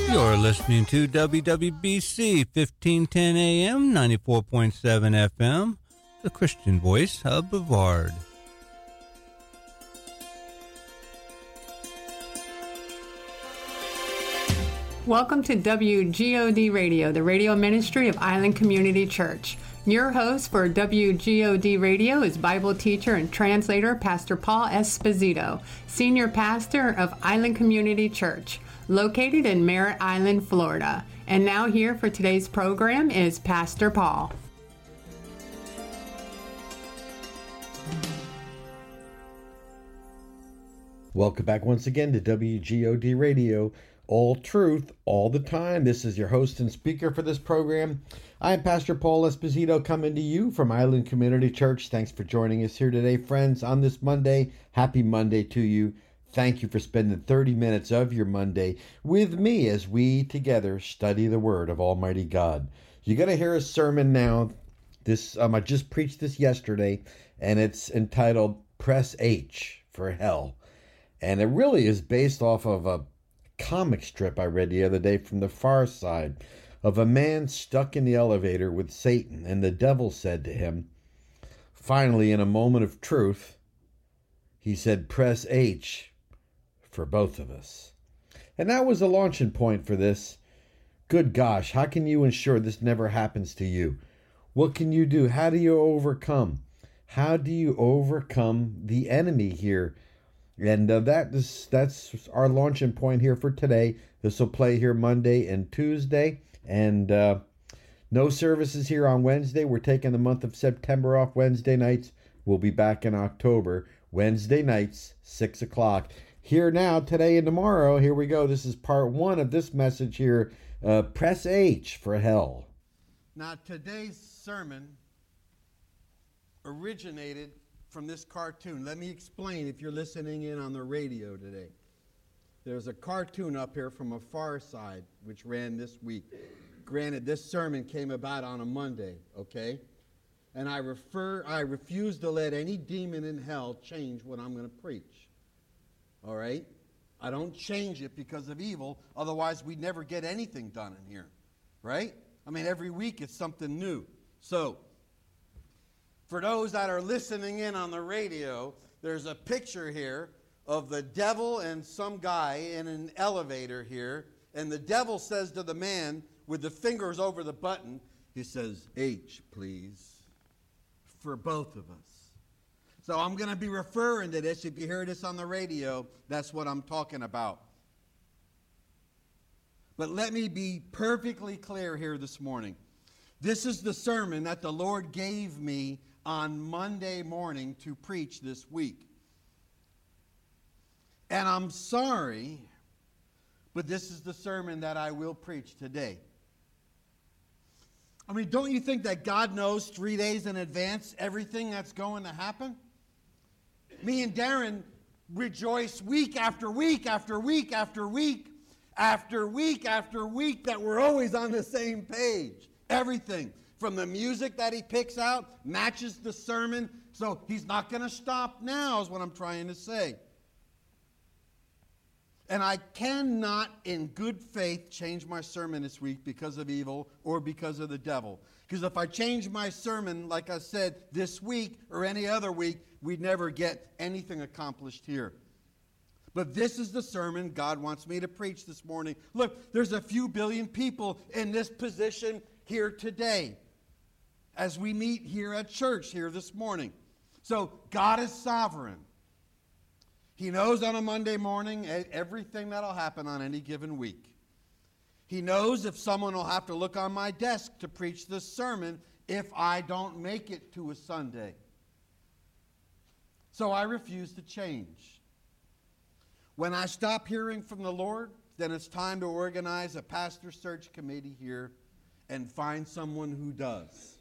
You're listening to WWBC 1510 AM, 94.7 FM, the Christian voice of Brevard. Welcome to WGOD Radio, the radio ministry of Island Community Church. Your host for WGOD Radio is Bible teacher and translator Pastor Paul Esposito, senior pastor of Island Community Church, located in Merritt Island, Florida. And now here for today's program is Pastor Paul. Welcome back once again to WGOD Radio, all truth, all the time. This is your host and speaker for this program. I'm Pastor Paul Esposito coming to you from Island Community Church. Thanks for joining us here today, friends, on this Monday. Happy Monday to you. Thank you for spending 30 minutes of your Monday with me as we together study the Word of Almighty God. You're going to hear a sermon now. I just preached this yesterday, and it's entitled Press H for Hell. And it really is based off of a comic strip I read the other day from the Far Side of a man stuck in the elevator with Satan, and the devil said to him, finally, in a moment of truth, he said, press H for both of us. And that was a launching point for this. Good gosh, how can you ensure this never happens to you? What can you do? How do you overcome? How do you overcome the enemy here? And that's our launching point here for today. This will play here Monday and Tuesday. And no services here on Wednesday. We're taking the month of September off Wednesday nights. We'll be back in October. Wednesday nights, 6 o'clock. Here now, today and tomorrow. Here we go. This is part one of this message here. Press H for hell. Now, today's sermon originated from this cartoon. Let me explain if you're listening in on the radio today. There's a cartoon up here from a Far Side which ran this week. Granted, this sermon came about on a Monday, okay? And I refuse to let any demon in hell change what I'm going to preach. All right? I don't change it because of evil, otherwise we'd never get anything done in here. Right? I mean, every week it's something new. So, for those that are listening in on the radio, there's a picture here of the devil and some guy in an elevator here. And the devil says to the man with the fingers over the button, he says, H, please, for both of us. So I'm going to be referring to this. If you hear this on the radio, that's what I'm talking about. But let me be perfectly clear here this morning. This is the sermon that the Lord gave me on Monday morning to preach this week. And I'm sorry, but this is the sermon that I will preach today. I mean, don't you think that God knows 3 days in advance everything that's going to happen? Me and Darren rejoice week after week after week after week after week after week that we're always on the same page. Everything from the music that he picks out matches the sermon. So he's not going to stop now is what I'm trying to say. And I cannot in good faith change my sermon this week because of evil or because of the devil. Because if I change my sermon, like I said, this week or any other week, we'd never get anything accomplished here. But this is the sermon God wants me to preach this morning. Look, there's a few billion people in this position here today as we meet here at church here this morning. So God is sovereign. He knows on a Monday morning everything that'll happen on any given week. He knows if someone will have to look on my desk to preach this sermon if I don't make it to a Sunday. So I refuse to change. When I stop hearing from the Lord, then it's time to organize a pastor search committee here and find someone who does.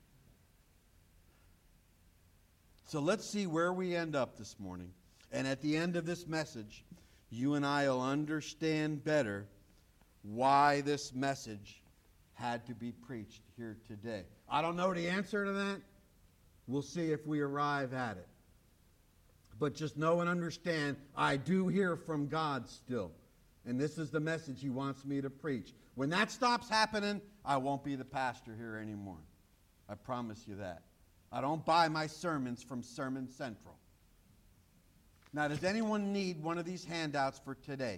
So let's see where we end up this morning. And at the end of this message, you and I will understand better why this message had to be preached here today. I don't know the answer to that. We'll see if we arrive at it. But just know and understand, I do hear from God still. and this is the message he wants me to preach. When that stops happening, I won't be the pastor here anymore. I promise you that. I don't buy my sermons from Sermon Central. Now, does anyone need one of these handouts for today?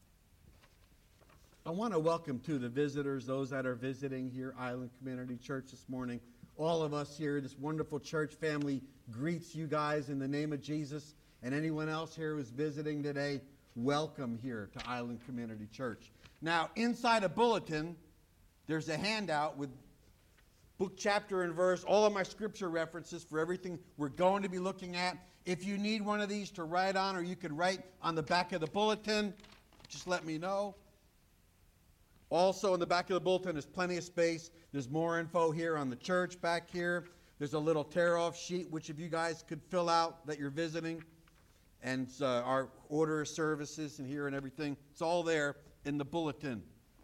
I want to welcome to the visitors, those that are visiting here, Island Community Church this morning. All of us here, this wonderful church family, greets you guys in the name of Jesus. And anyone else here who's visiting today, welcome here to Island Community Church. Now, inside a bulletin, there's a handout with book, chapter, and verse, all of my scripture references for everything we're going to be looking at. If you need one of these to write on, or you could write on the back of the bulletin, just let me know. Also, in the back of the bulletin, there's plenty of space. There's more info here on the church back here. There's a little tear-off sheet, which if you guys could fill out that you're visiting, and our order of services and here and everything. It's all there in the bulletin.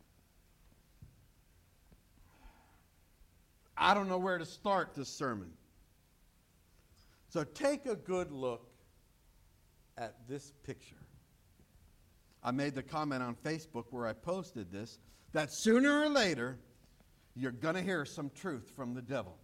I don't know where to start this sermon. So take a good look at this picture. I made the comment on Facebook where I posted this, that sooner or later, you're going to hear some truth from the devil.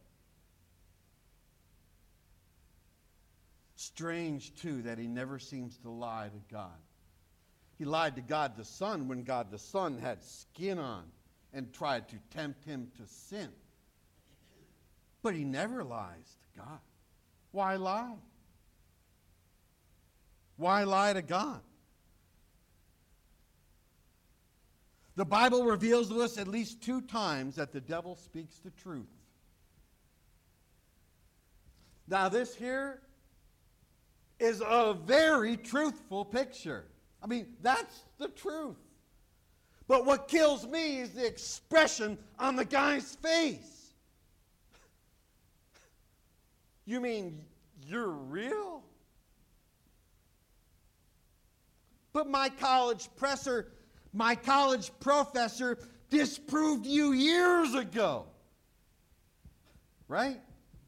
Strange, too, that he never seems to lie to God. He lied to God the Son when God the Son had skin on and tried to tempt him to sin. But he never lies to God. Why lie? Why lie to God? The Bible reveals to us at least 2 times that the devil speaks the truth. Now this here is a very truthful picture. I mean, that's the truth. But what kills me is the expression on the guy's face. You mean you're real? But my college professor disproved you years ago. Right?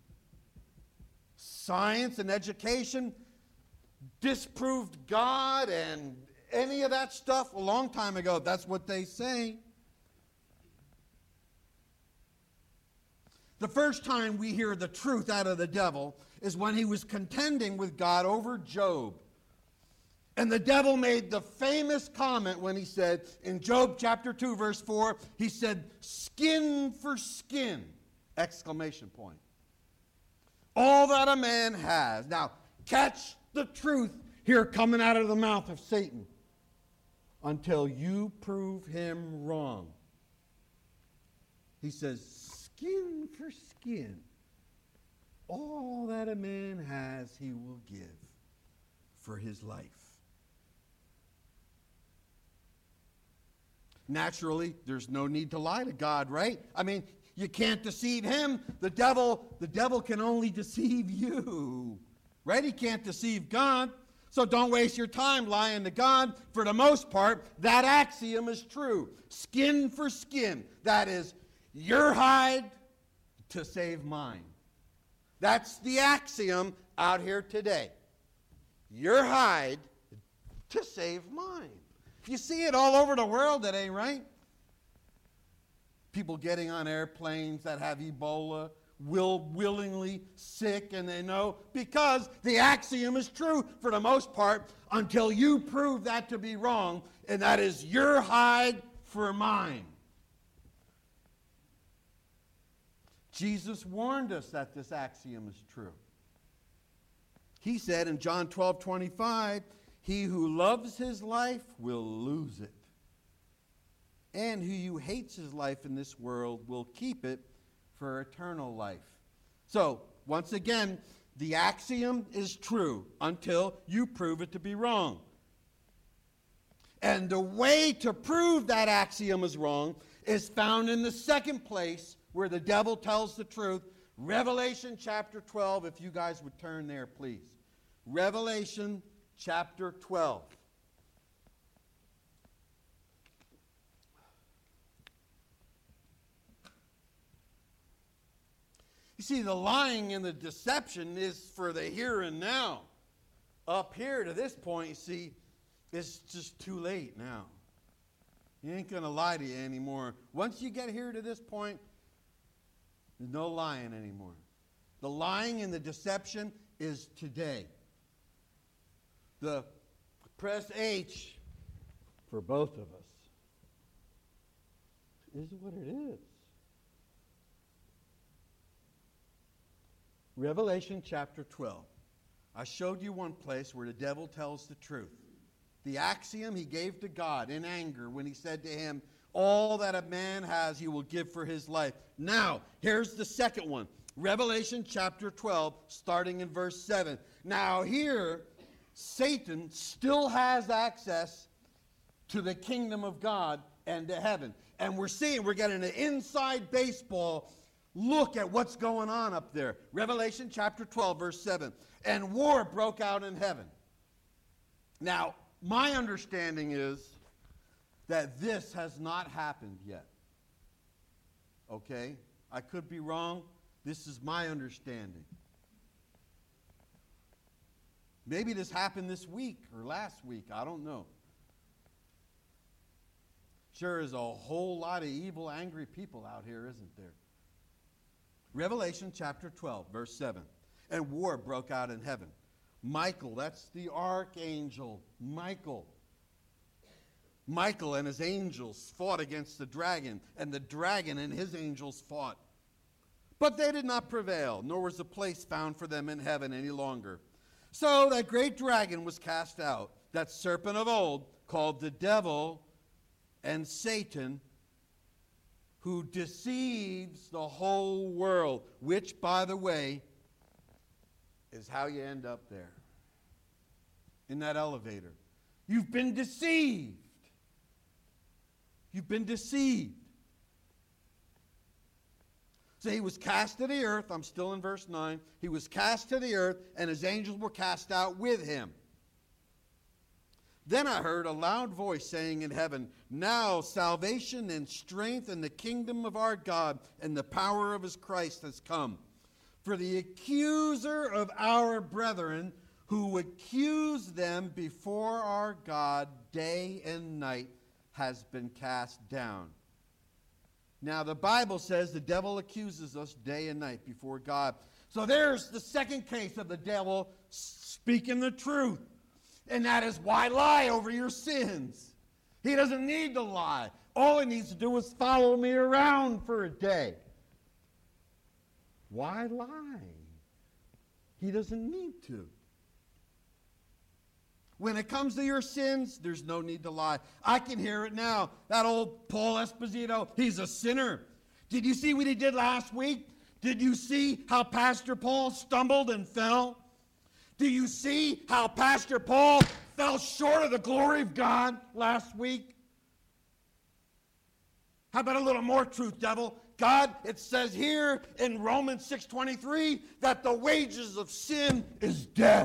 Science and education disproved God and any of that stuff a long time ago. That's what they say. The first time we hear the truth out of the devil is when he was contending with God over Job. And the devil made the famous comment when he said, in Job chapter 2, verse 4, he said, skin for skin, exclamation point. All that a man has. Now, catch the truth here coming out of the mouth of Satan. Until you prove him wrong. He says, skin for skin. All that a man has, he will give for his life. Naturally, there's no need to lie to God, right? I mean, you can't deceive him. The devil can only deceive you, right? He can't deceive God. So don't waste your time lying to God. For the most part, that axiom is true. Skin for skin. That is, your hide to save mine. That's the axiom out here today. Your hide to save mine. You see it all over the world today, right? People getting on airplanes that have Ebola, willingly sick, and they know, because the axiom is true for the most part until you prove that to be wrong, and that is your hide for mine. Jesus warned us that this axiom is true. He said in John 12:25, he who loves his life will lose it. And who hates his life in this world will keep it for eternal life. So, once again, the axiom is true until you prove it to be wrong. And the way to prove that axiom is wrong is found in the second place where the devil tells the truth. Revelation chapter 12, if you guys would turn there, please. Revelation chapter 12. You see, the lying and the deception is for the here and now. Up here to this point, you see, it's just too late now. He ain't going to lie to you anymore. Once you get here to this point, there's no lying anymore. The lying and the deception is today. The press H for both of us is what it is. Revelation chapter 12. I showed you one place where the devil tells the truth. The axiom he gave to God in anger when he said to him, all that a man has he will give for his life. Now, here's the second one. Revelation chapter 12, starting in verse 7. Now here, Satan still has access to the kingdom of God and to heaven. And we're getting an inside baseball look at what's going on up there. Revelation chapter 12, verse 7. And war broke out in heaven. Now, my understanding is that this has not happened yet. Okay? I could be wrong. This is my understanding. Maybe this happened this week or last week. I don't know. Sure is a whole lot of evil, angry people out here, isn't there? Revelation chapter 12, verse 7. And war broke out in heaven. Michael, that's the archangel, Michael. Michael and his angels fought against the dragon, and the dragon and his angels fought. But they did not prevail, nor was a place found for them in heaven any longer. So that great dragon was cast out, that serpent of old, called the devil and Satan, who deceives the whole world, which, by the way, is how you end up there, in that elevator. You've been deceived. You've been deceived. So he was cast to the earth. I'm still in verse 9. He was cast to the earth, and his angels were cast out with him. Then I heard a loud voice saying in heaven, now salvation and strength and the kingdom of our God and the power of his Christ has come. For the accuser of our brethren, who accused them before our God day and night, has been cast down. Now the Bible says the devil accuses us day and night before God. So there's the second case of the devil speaking the truth. And that is, why lie over your sins? He doesn't need to lie. All he needs to do is follow me around for a day. Why lie? He doesn't need to. When it comes to your sins, there's no need to lie. I can hear it now. That old Paul Esposito, he's a sinner. Did you see what he did last week? Did you see how Pastor Paul stumbled and fell? Do you see how Pastor Paul fell short of the glory of God last week? How about a little more truth, devil? God, it says here in Romans 6:23 that the wages of sin is death.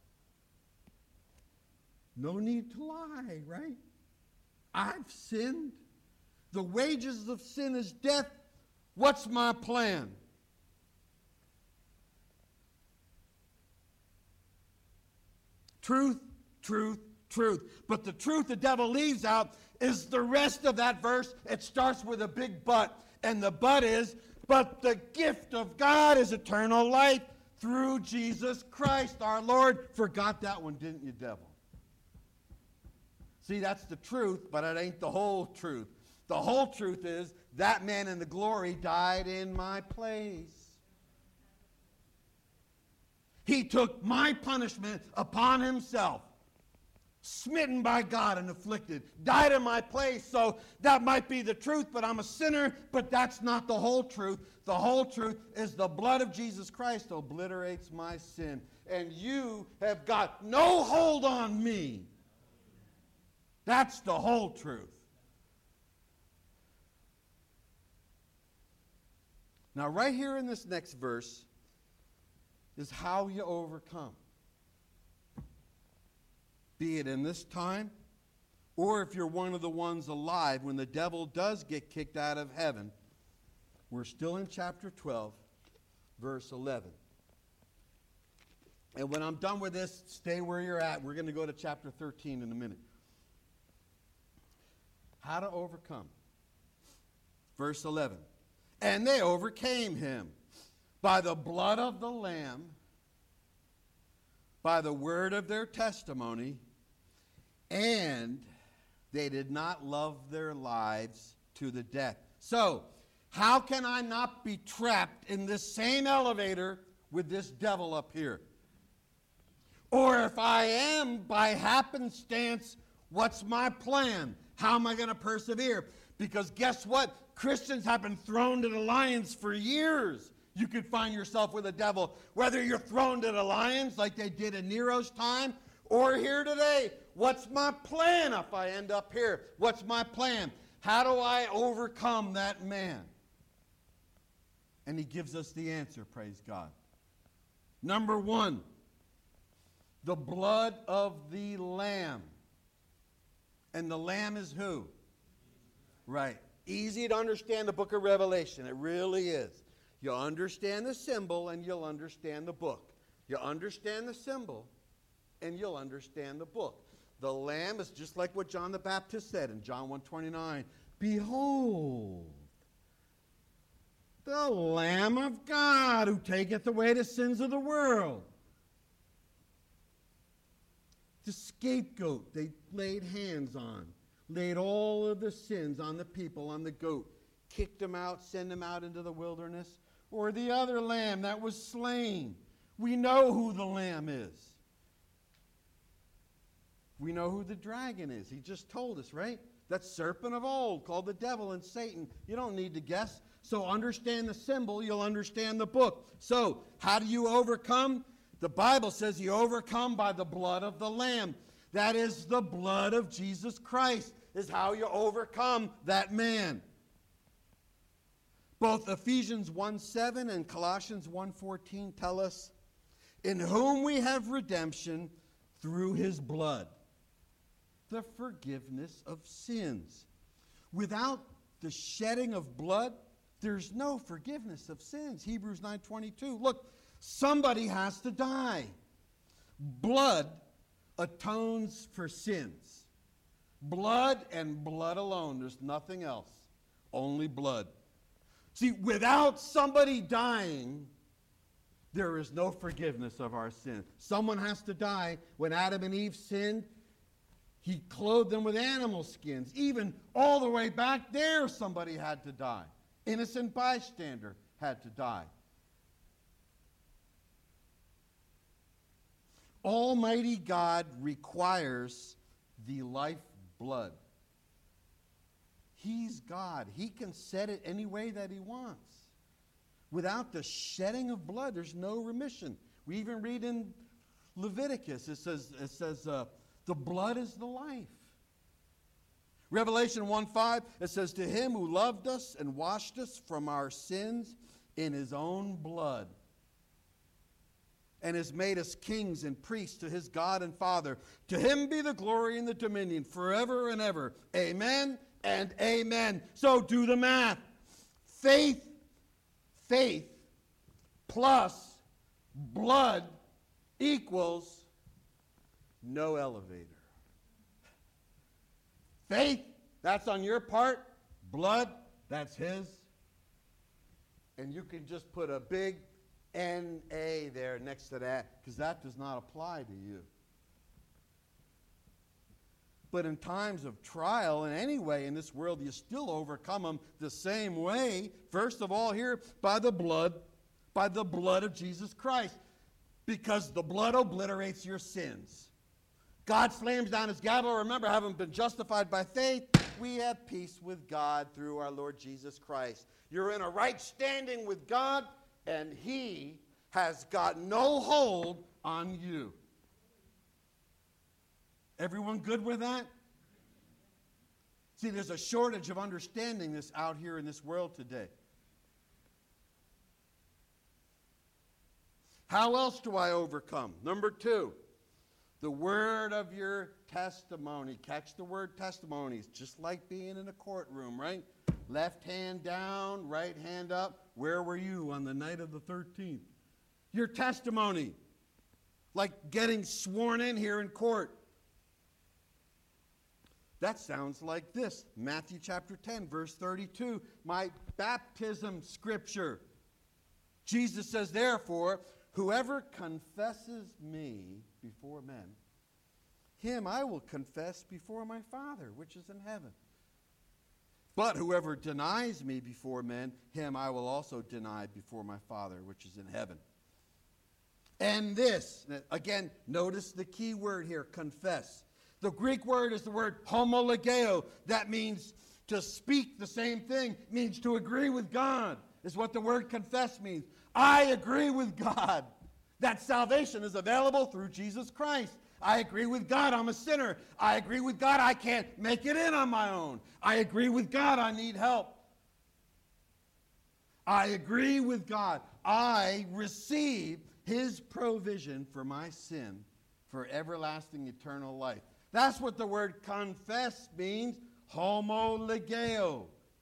No need to lie, right? I've sinned. The wages of sin is death. What's my plan? Truth, truth, truth. But the truth the devil leaves out is the rest of that verse. It starts with a big but. And the but is, but the gift of God is eternal life through Jesus Christ our Lord. Forgot that one, didn't you, devil? See, that's the truth, but it ain't the whole truth. The whole truth is that man in the glory died in my place. He took my punishment upon himself, smitten by God and afflicted, died in my place. So that might be the truth, but I'm a sinner, but that's not the whole truth. The whole truth is the blood of Jesus Christ obliterates my sin. And you have got no hold on me. That's the whole truth. Now, right here in this next verse is how you overcome. Be it in this time, or if you're one of the ones alive when the devil does get kicked out of heaven. We're still in chapter 12, verse 11. And when I'm done with this, stay where you're at. We're going to go to chapter 13 in a minute. How to overcome. Verse 11. And they overcame him by the blood of the Lamb, by the word of their testimony, and they did not love their lives to the death. So, how can I not be trapped in this same elevator with this devil up here? Or if I am by happenstance, what's my plan? How am I going to persevere? Because guess what? Christians have been thrown to the lions for years. You could find yourself with a devil, whether you're thrown to the lions like they did in Nero's time, or here today. What's my plan if I end up here? What's my plan? How do I overcome that man? And he gives us the answer, praise God. Number one, the blood of the Lamb. And the Lamb is who? Right. Easy to understand the book of Revelation. It really is. You'll understand the symbol and you'll understand the book. You'll understand the symbol and you'll understand the book. The Lamb is just like what John the Baptist said in John 1:29. Behold, the Lamb of God who taketh away the sins of the world. The scapegoat they laid hands on, laid all of the sins on the people, on the goat, kicked them out, sent them out into the wilderness. Or the other lamb that was slain. We know who the lamb is. We know who the dragon is. He just told us, right? That serpent of old called the devil and Satan. You don't need to guess. So understand the symbol, you'll understand the book. So how do you overcome? The Bible says you overcome by the blood of the Lamb. That is the blood of Jesus Christ is how you overcome that man. Both Ephesians 1:7 and Colossians 1:14 tell us, in whom we have redemption through his blood, the forgiveness of sins. Without the shedding of blood, there's no forgiveness of sins. Hebrews 9:22. Look, somebody has to die. Blood atones for sins. Blood and blood alone. There's nothing else. Only blood. See, without somebody dying, there is no forgiveness of our sin. Someone has to die. When Adam and Eve sinned, he clothed them with animal skins. Even all the way back there, somebody had to die. Innocent bystander had to die. Almighty God requires the lifeblood. He's God. He can set it any way that he wants. Without the shedding of blood, there's no remission. We even read in Leviticus, it says the blood is the life. Revelation 1:5, it says, to him who loved us and washed us from our sins in his own blood, and has made us kings and priests to his God and Father. To him be the glory and the dominion forever and ever. Amen and amen. So do the math. Faith plus blood equals no elevator. Faith, that's on your part. Blood, that's his. And you can just put a big N-A there next to that, because that does not apply to you. But in times of trial, and anyway in this world, you still overcome them the same way. First of all here, by the blood of Jesus Christ. Because the blood obliterates your sins. God slams down his gavel. Remember, having been justified by faith, we have peace with God through our Lord Jesus Christ. You're in a right standing with God, and he has got no hold on you. Everyone good with that? See, there's a shortage of understanding this out here in this world today. How else do I overcome? Number 2, the word of your testimony. Catch the word testimony. It's just like being in a courtroom, right? Left hand down, right hand up. Where were you on the night of the 13th? Your testimony. Like getting sworn in here in court. That sounds like this. Matthew chapter 10, verse 32. My baptism scripture. Jesus says, therefore, whoever confesses me before men, him I will confess before my Father, which is in heaven. But whoever denies me before men, him I will also deny before my Father, which is in heaven. And this, again, notice the key word here, confess. The Greek word is the word homologeo. That means to speak the same thing, means to agree with God, is what the word confess means. I agree with God that salvation is available through Jesus Christ. I agree with God I'm a sinner. I agree with God I can't make it in on my own. I agree with God I need help. I agree with God. I receive his provision for my sin for everlasting eternal life. That's what the word confess means, homologeo.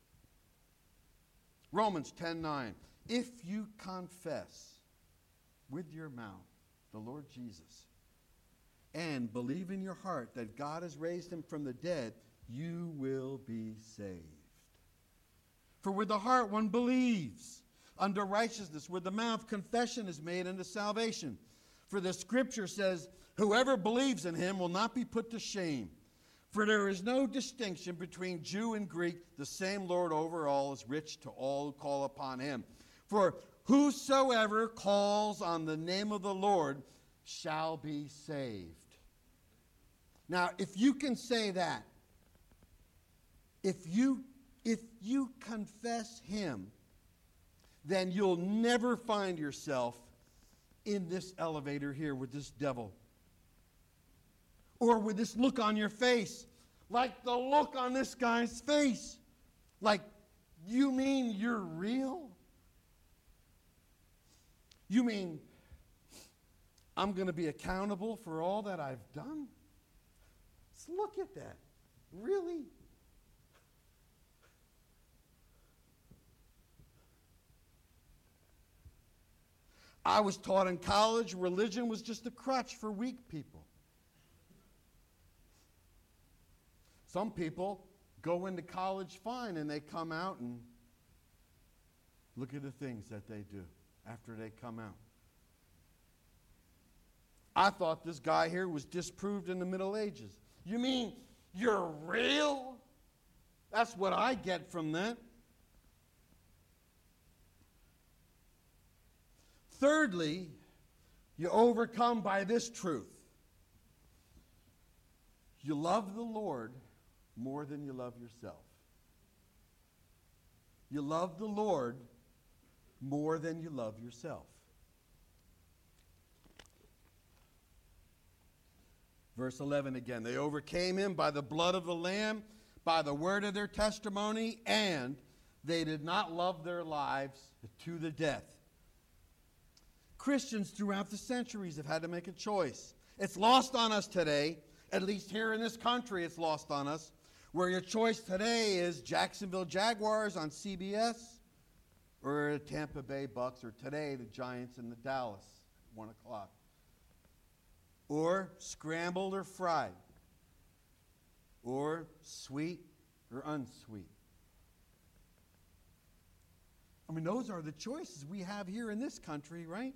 Romans 10:9. If you confess with your mouth the Lord Jesus and believe in your heart that God has raised him from the dead, you will be saved. For with the heart one believes unto righteousness, with the mouth confession is made unto salvation. For the scripture says, whoever believes in him will not be put to shame. For there is no distinction between Jew and Greek. The same Lord over all is rich to all who call upon him. For whosoever calls on the name of the Lord shall be saved. Now, if you can say that, if you confess him, then you'll never find yourself in this elevator here with this devil. Or with this look on your face. Like the look on this guy's face. Like, you mean you're real? You mean I'm going to be accountable for all that I've done? Let's look at that. Really? I was taught in college religion was just a crutch for weak people. Some people go into college fine and they come out and look at the things that they do after they come out. I thought this guy here was disproved in the Middle Ages. You mean you're real? That's what I get from that. Thirdly, you overcome by this truth. You love the Lord more than you love yourself. You love the Lord more than you love yourself. Verse 11 again. They overcame him by the blood of the Lamb, by the word of their testimony, and they did not love their lives to the death. Christians throughout the centuries have had to make a choice. It's lost on us today, at least here in this country it's lost on us, where your choice today is Jacksonville Jaguars on CBS or Tampa Bay Bucks, or today the Giants and the Dallas, 1 o'clock. Or scrambled or fried, or sweet or unsweet. I mean, those are the choices we have here in this country, right?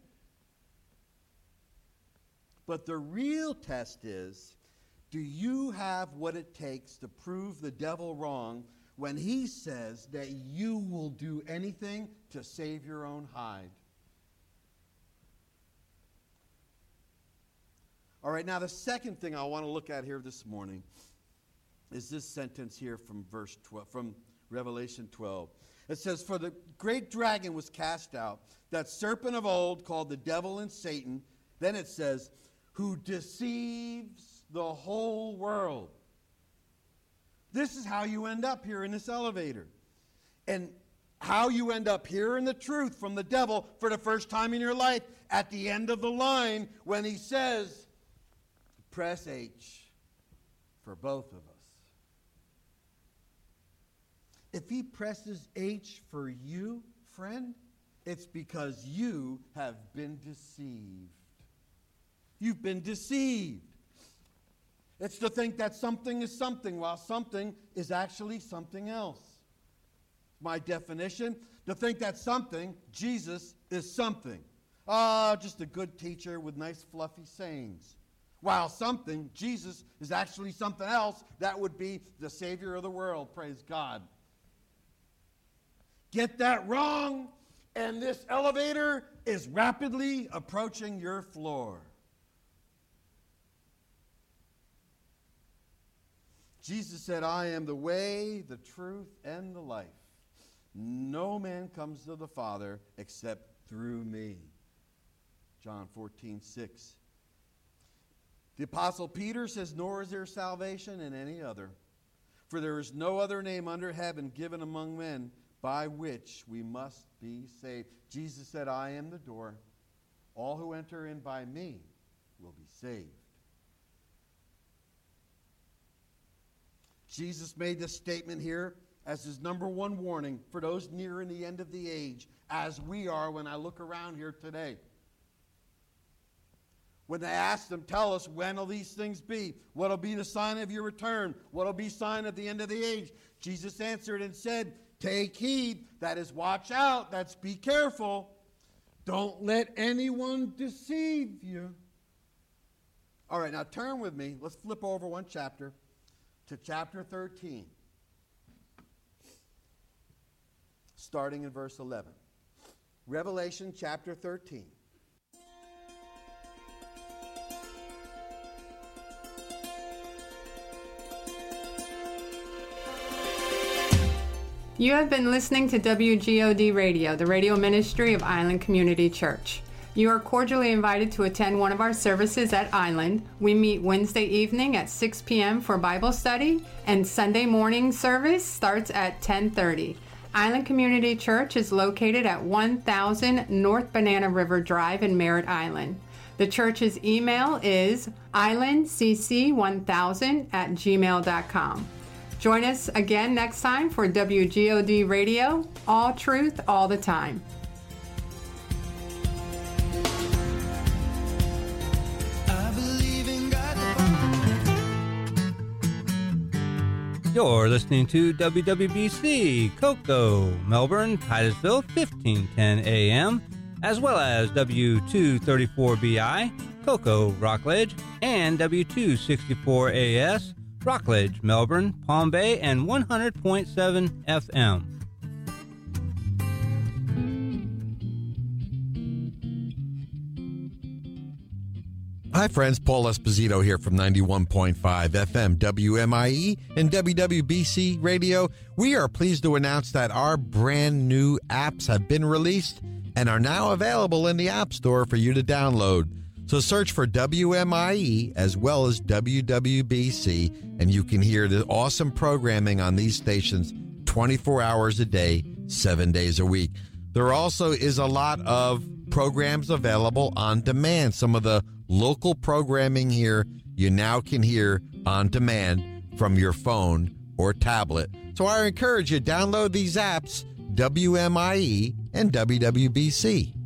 But the real test is, do you have what it takes to prove the devil wrong when he says that you will do anything to save your own hide? All right, now the second thing I want to look at here this morning is this sentence here from verse 12, from Revelation 12. It says, for the great dragon was cast out, that serpent of old called the devil and Satan. Then it says, who deceives the whole world. This is how you end up here in this elevator. And how you end up hearing the truth from the devil for the first time in your life at the end of the line when he says, press H for both of us. If he presses H for you, friend, it's because you have been deceived. You've been deceived. It's to think that something is something while something is actually something else. My definition, to think that something, Jesus, is something. Just a good teacher with nice fluffy sayings. While something, Jesus, is actually something else. That would be the Savior of the world. Praise God. Get that wrong, and this elevator is rapidly approaching your floor. Jesus said, I am the way, the truth, and the life. No man comes to the Father except through me. John 14:6. The Apostle Peter says, nor is there salvation in any other, for there is no other name under heaven given among men by which we must be saved. Jesus said, I am the door. All who enter in by me will be saved. Jesus made this statement here as his number one warning for those nearing the end of the age, as we are when I look around here today. When they asked him, tell us, when will these things be? What will be the sign of your return? What will be sign at the end of the age? Jesus answered and said, take heed, that is, watch out, that's be careful. Don't let anyone deceive you. All right, now turn with me. Let's flip over one chapter to chapter 13, starting in verse 11. Revelation chapter 13. You have been listening to WGOD Radio, the radio ministry of Island Community Church. You are cordially invited to attend one of our services at Island. We meet Wednesday evening at 6 p.m. for Bible study, and Sunday morning service starts at 10:30. Island Community Church is located at 1000 North Banana River Drive in Merritt Island. The church's email is islandcc1000@gmail.com. Join us again next time for WGOD Radio, all truth, all the time. You're listening to WWBC, Cocoa, Melbourne, Titusville, 1510 AM, as well as W234BI, Cocoa, Rockledge, and W264AS, Rockledge, Melbourne, Palm Bay, and 100.7 FM. Hi friends, Paul Esposito here from 91.5 FM WMIE and WWBC Radio. We are pleased to announce that our brand new apps have been released and are now available in the App Store for you to download. So search for WMIE as well as WWBC, and you can hear the awesome programming on these stations 24 hours a day, 7 days a week. There also is a lot of programs available on demand. Some of the local programming here you now can hear on demand from your phone or tablet. So I encourage you, download these apps, WMIE and WWBC.